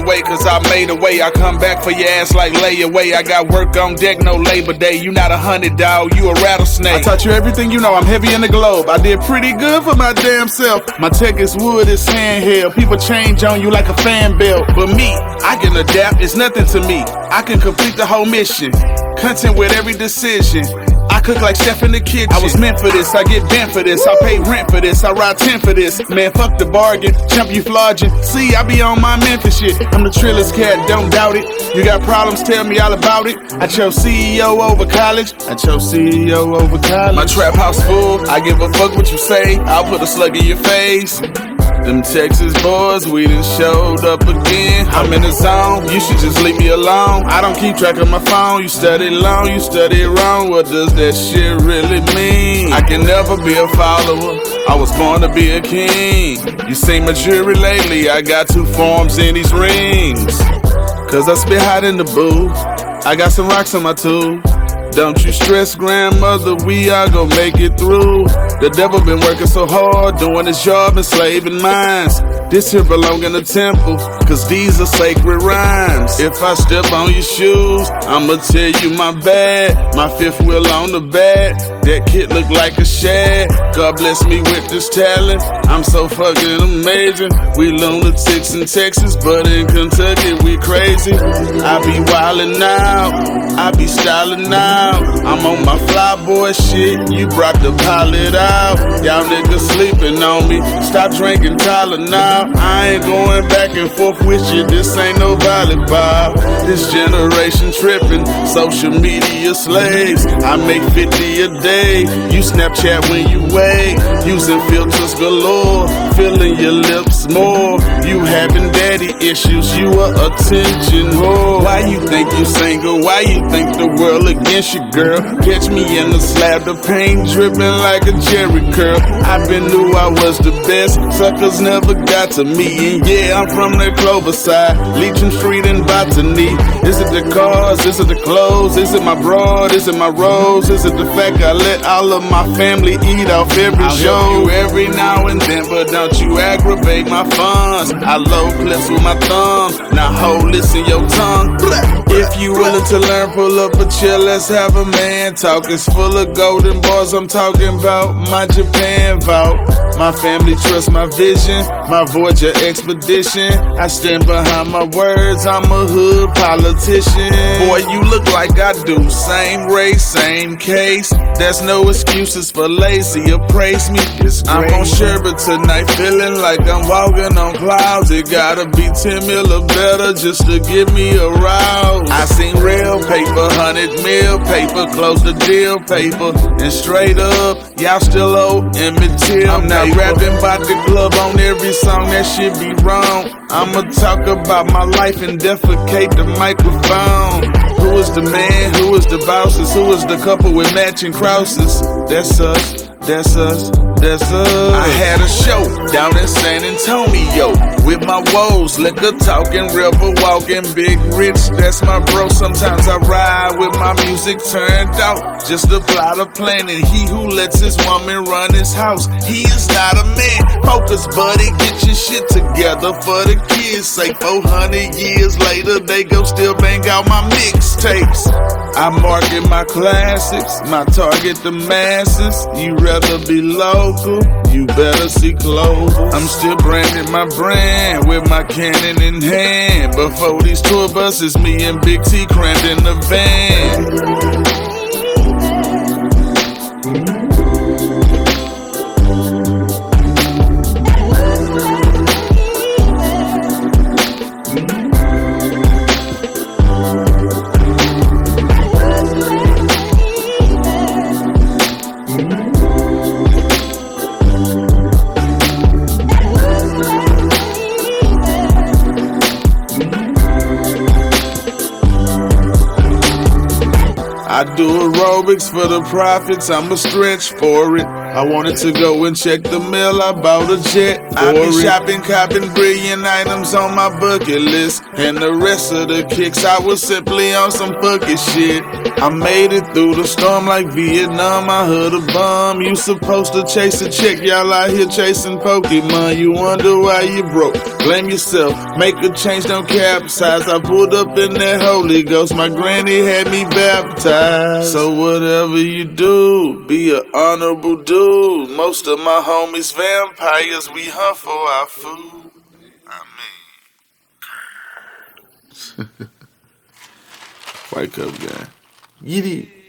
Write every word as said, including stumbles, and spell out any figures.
away, cause I made a way. I come back for your ass like layaway. I got work on deck, no Labor Day. You not a hundred, dog, you a rattlesnake. I taught you everything you know, I'm heavy in the globe. I did pretty good for my damn self. My tech is wood, it's handheld. People change on you like a fan belt. But me, I can adapt, it's nothing to me. I can complete the whole mission. Content with every decision. I cook like chef in the kitchen. I was meant for this, I get bent for this. I pay rent for this, I ride ten for this. Man, fuck the bargain, chump you flogging. See, I be on my Memphis shit. I'm the trillest cat, don't doubt it. You got problems, tell me all about it. I chose C E O over college. I chose C E O over college. My trap house full, I give a fuck what you say. I'll put a slug in your face. Them Texas boys, we done showed up again. I'm in the zone, you should just leave me alone. I don't keep track of my phone, you study long, you study wrong. What does that shit really mean? I can never be a follower, I was born to be a king. You seen my jewelry lately, I got two forms in these rings. Cause I spit hot in the booth, I got some rocks on my tube. Don't you stress, grandmother, we are gon' make it through. The devil been working so hard, doing his job, enslaving minds. This here belong in the temple, cause these are sacred rhymes. If I step on your shoes, I'ma tell you my bad. My fifth wheel on the back, that kid look like a shad. God bless me with this talent, I'm so fucking amazing. We lunatics in Texas, but in Kentucky we crazy. I be wildin' out, I be stylin' out. I'm on my fly boy shit, you brought the pilot out. Y'all niggas sleeping on me, stop drinking Tyler now. I ain't going back and forth with you, this ain't no volleyball. This generation tripping, social media slaves. I make fifty a day, you Snapchat when you wait. Using filters galore, filling your lips more. You having daddy issues, you a attention whore. Why you think you single, why you think the world against you, girl? Catch me in the slab of paint, dripping like a Jerry curl. I been knew I was the best, suckers never got to me. And yeah, I'm from the Clover side, Legion Street and Botany. Is it the cars, is it the clothes, is it my broad, is it my rose? Is it the fact I let all of my family eat off every I'll show? Help you every now and then, but don't you aggravate my funds. I load clips with my thumbs, now hold, listen your tongue. If you willing to learn, pull up a chair, let's have a man talk. It's full of golden bars, I'm talking about my Japan vault. My family trusts my vision, my Voyager expedition. I stand behind my words, I'm a hood politician. Boy, you look like I do, same race, same case. There's no excuses for lazy, appraise me disgrace. I'm on Sherbert tonight, feeling like I'm walking on clouds. It gotta be ten mil or better just to get me aroused. I seen real paper, hundred mil paper, close the deal paper. And straight up, y'all still owe Emmett Till. I'm not rapping about the club on every song, that shit be wrong. I'ma talk about my life and defecate the microphone. Who is the man, who is the bosses, who is the couple with matching crosses? That's us, that's us, that's us. I had a show down in San Antonio with my woes, liquor talking, river walking, big rich, that's my bro. Sometimes I ride with my music turned out, just a plot of plan. And he who lets his woman run his house, he is not a man. Focus, buddy, get your shit together for the kids' sake. four hundred years later, they go still bang out my mixtapes. I market my classics, my target the masses. You rather be local, you better see Clover. I'm still branding my brand with my cannon in hand. Before these tour buses, me and Big T crammed in the van. I do aerobics for the profits, I'ma stretch for it. I wanted to go and check the mail, I bought a jet. I be shopping, copping brilliant items on my bucket list. And the rest of the kicks, I was simply on some fucking shit. I made it through the storm like Vietnam, I heard a bomb. You supposed to chase a chick, y'all out here chasing Pokemon. You wonder why you broke, blame yourself, make a change, don't capsize. I pulled up in that Holy Ghost, my granny had me baptized. So whatever you do, be an honorable dude. Most of my homies vampires, we hunt for our food. I mean, White Cup guy. Get it.